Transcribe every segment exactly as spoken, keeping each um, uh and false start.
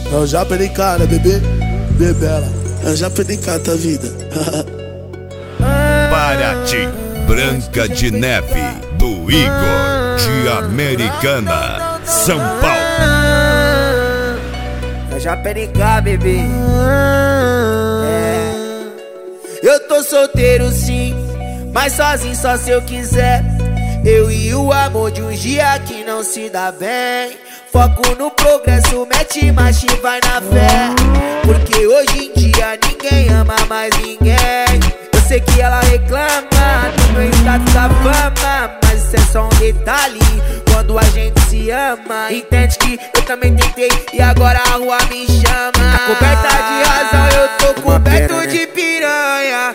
É o Japa N K, né, bebê? Bebela. É o Japa N K, tá vida. Paraty, Branca de Neve, do Igor, de Americana, São Paulo. É o Japa N K, bebê. É. Eu tô solteiro sim, mas sozinho só se eu quiser. Eu e o amor de um dia que não se dá bem. Foco no progresso, mete marcha e vai na fé. Porque hoje em dia ninguém ama mais ninguém. Eu sei que ela reclama do meu status da fama, mas isso é só um detalhe quando a gente se ama. Entende que eu também tentei e agora a rua me chama. Tá coberta de razão, eu tô coberto de piranha.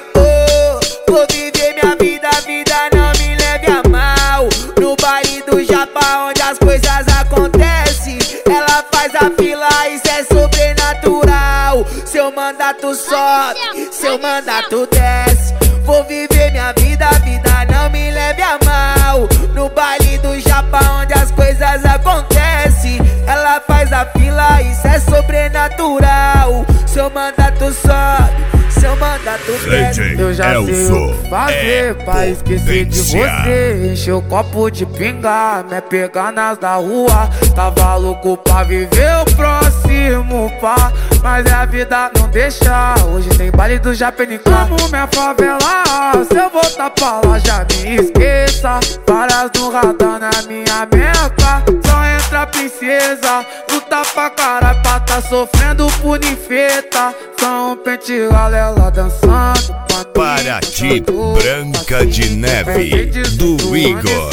Oh, vou viver minha vida, a vida não me leve a mal. No baile do Japa onde as coisas acontecem, ela faz a fila, isso é sobrenatural. Seu mandato sobe, seu mandato desce. Vou viver minha vida, a vida não me leve a mal. No baile do Japa onde as coisas acontecem, ela faz a fila, isso é sobrenatural. Seu mandato sobe, seu mandato desce. Eu já sei o que fazer é pra esquecer de você. Encher o copo de pinga, me pegar nas da rua. Tava louco pra viver o próximo, pá, mas a vida não deixa. Hoje tem baile do Japa N K. Amo minha favela, se eu voltar pra lá já me esqueça. Várias no radar na minha meca. Só entra princesa, luta pra caralho pra tá sofrendo por ninfeta. Só um pente galela dançando. Paraty, Branca de Neve, do Igor,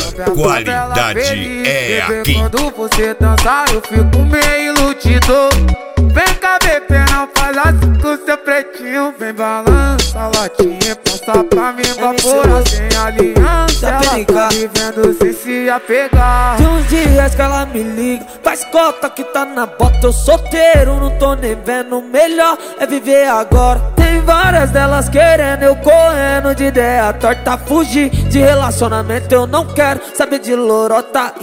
qualidade é aqui. Quando você dançar eu fico meio iludido. Vem cá, bebê, não faz assim com seu pretinho. Vem balança a latinha, passa pra mim evaporar sem aliança. Ela tá vivendo sem se apegar. De uns dias que ela me liga, faz cota que tá na bota. Eu solteiro, não tô nem vendo. Melhor é viver agora. Tem várias delas querendo, eu correndo de ideia torta. Fugir de relacionamento, eu não quero saber de lorota.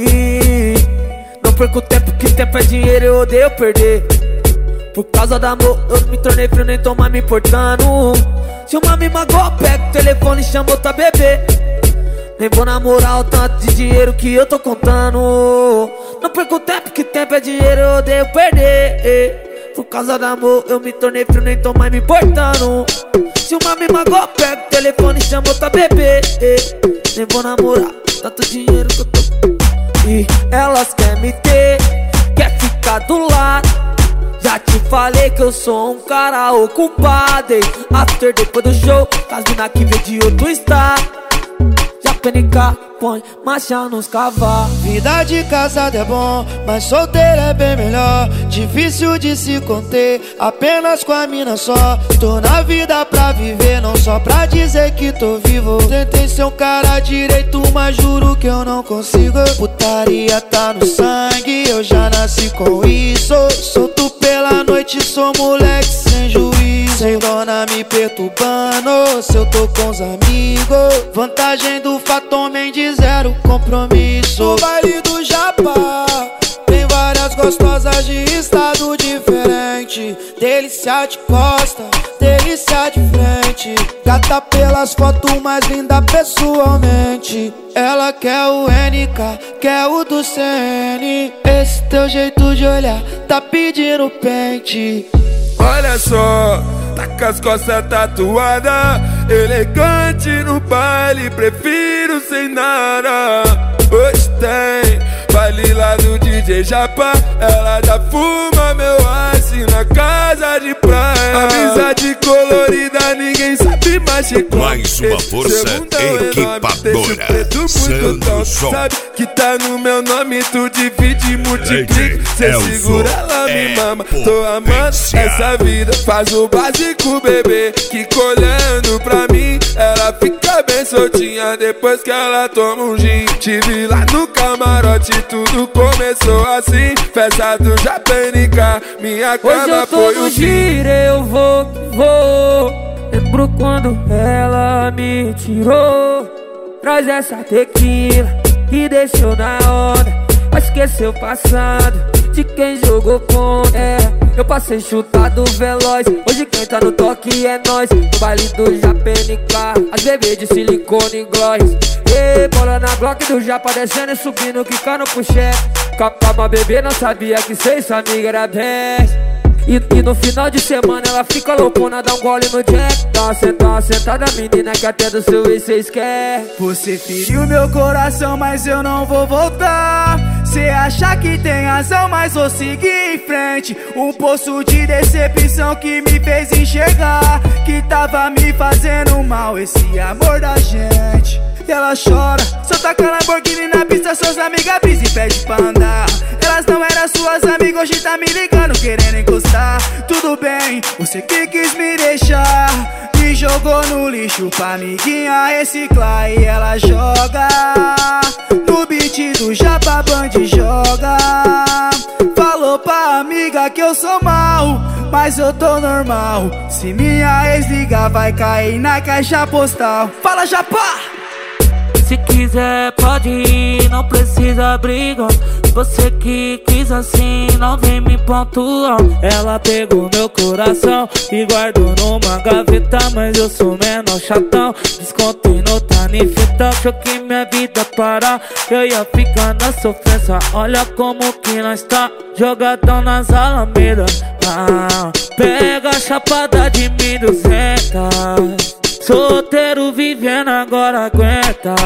E não perco tempo, que tempo é dinheiro, eu odeio perder. Por causa do amor, eu me tornei frio, nem tô mais me importando. Se uma me magoa, pega o telefone e chama outra bebê. Nem vou namorar o tanto de dinheiro que eu tô contando. Não perco tempo, que tempo é dinheiro, eu odeio perder. Por causa do amor, eu me tornei frio, nem tô mais me importando. Se uma me magoa, pega o telefone e chama outra bebê. Nem vou namorar tanto dinheiro que eu tô. E elas querem me ter, quer ficar do lado. Já te falei que eu sou um cara ocupado, hein? After depois do show, as mina que vem de outro estado. Japa N K, põe marcha nos cavalos. Vida de casado é bom, mas solteiro é bem melhor. Difícil de se conter, apenas com a mina só. Tô na vida pra viver, não só pra dizer que tô vivo. Tentei ser um cara direito, mas juro que eu não consigo. Putaria tá no sangue, eu já nasci com isso. Solto pela noite, sou moleque sem juízo. Sem dona me perturbando, se eu tô com os amigos. Vantagem do fato, homem de zero compromisso. No baile do Japa tem várias gostosas de estado diferente. Delícia de costa, delícia de frente. Gata pelas fotos, mais linda pessoalmente. Ela quer o N K, quer o do C N. Esse teu jeito de olhar tá pedindo pente. Olha só, tá com as costas tatuadas, elegante no baile, prefiro sem nada. Hoje tem baile lá do D J Japa, ela já fuma meu ice na casa de praia. Amizade colorida, ninguém sabe mais de como. Mais uma força equipadora, Sandro. Sabe que tá no meu nome, tu divide e multiplica. Cê segura, ela me mama, tô amando essa vida. Faz o básico, bebê, que colhendo pra mim. Ela fica bem soltinha depois que ela toma um gin. Tive lá no camarote, tudo começou assim. Festa do Japa N K, minha cama foi o giro, eu vou, vou. Lembro quando ela me tirou. Traz essa tequila que deixou na onda. Esqueceu o passado, de quem jogou contra. É, eu passei chutado veloz. Hoje quem tá no toque é nós. No baile do Japa N K, as bebês de silicone e gloss. E bola na Glock do Japa descendo e subindo, quicando pro chefe. Calma, bebê, não sabia que cê e sua amiga era best. E, e no final de semana ela fica loucona, dá um gole no jack. Dá uma sentada, uma sentada, menina, que até do seu ex cês quer. Você feriu meu coração, mas eu não vou voltar. Cê acha que tem razão, mas vou seguir em frente. Um poço de decepção que me fez enxergar que tava me fazendo mal esse amor da gente. E ela chora, só taca Lamborghini na pista, suas amigas brisa e pede pra andar. Elas não eram suas amigas, hoje tá me ligando, querendo encostar. Tudo bem, você que quis me deixar, me jogou no lixo pra amiguinha reciclar. E ela joga no beat do Japa Band, joga. Falou pra amiga que eu sou mal, mas eu tô normal. Se minha ex ligar, vai cair na caixa postal. Fala, Japa! Se quiser pode ir, não precisa brigar. Você que quis assim, não vem me pontuar. Ela pegou meu coração e guardou numa gaveta, mas eu sou menor chatão. Descontei no tanifeta, achou que minha vida parar, eu ia ficar na sofrência. Olha como que nós tá, jogadão nas alamedas. Ah, pega a chapada de mil e duzentos. Solteiro vivendo agora aguenta.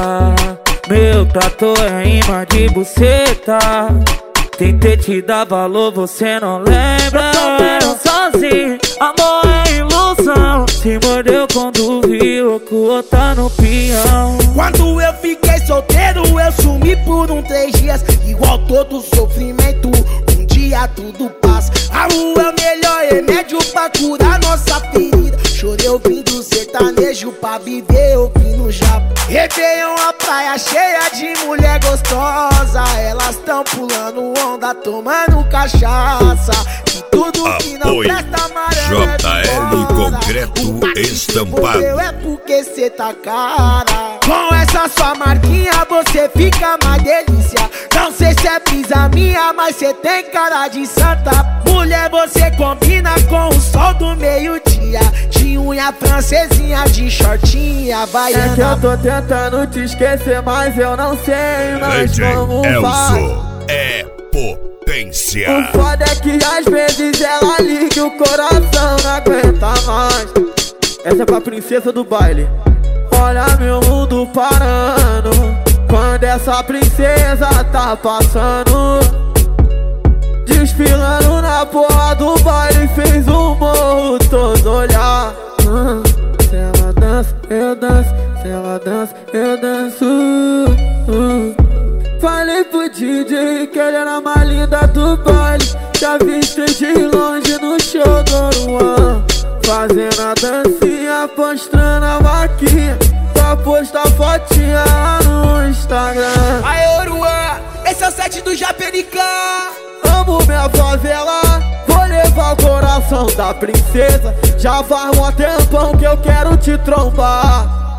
Meu trator é imã de buceta. Tentei te dar valor, você não lembra. Eu tô sozinho, amor é ilusão. Se mordeu quando viu que o outro tá no peão. Quando eu fiquei solteiro, eu sumi por um três dias. Igual todo sofrimento, um dia tudo passa. A rua é o melhor remédio pra curar nossa ferida. Chorei ouvindo sertanejo pra viver ouvindo Japa. Réveillon, a praia cheia de mulher gostosa. Elas tão pulando onda, tomando cachaça. E tudo que não Apoio presta amarelo J L Concreto Estampado. É porque cê tá cara. Com essa sua marquinha você fica mais delícia. Não sei se é brisa minha, mas cê tem cara de santa. Mulher, você combina com o sol do meio-dia. De unha francesinha, de shortinha, baiana. É que eu tô tentando te esquecer, mas eu não sei, nós vamos Elzo é potência. O foda é que às vezes ela liga e o coração não aguenta mais. Essa é pra princesa do baile. Olha meu mundo parando quando essa princesa tá passando. Desfilando na porra do baile, fez um morro todo olhar. uh, Se ela dança, eu danço. Se ela dança, eu danço. uh. Falei pro D J que ele era a mais linda do baile. Já viste de longe no show do Oruan, fazendo a dancinha, postando a vaquinha pra postar fotinha no Instagram. Aê, Oruan, esse é o set do Japa N K. Amo minha favela, vou levar o coração da princesa. Já faz um tempão que eu quero te trombar.